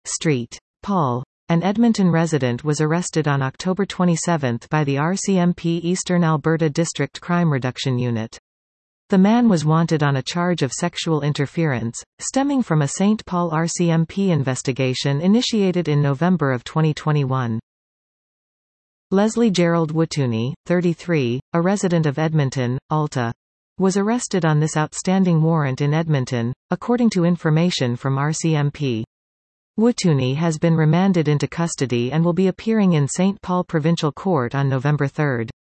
St. Paul. An Edmonton resident was arrested on October 27 by the RCMP Eastern Alberta District Crime Reduction Unit. The man was wanted on a charge of sexual interference, stemming from a St. Paul RCMP investigation initiated in November of 2021. Leslie Gerald Wootooney, 33, a resident of Edmonton, Alta, was arrested on this outstanding warrant in Edmonton, according to information from RCMP. Wootooney has been remanded into custody and will be appearing in St. Paul Provincial Court on November 3.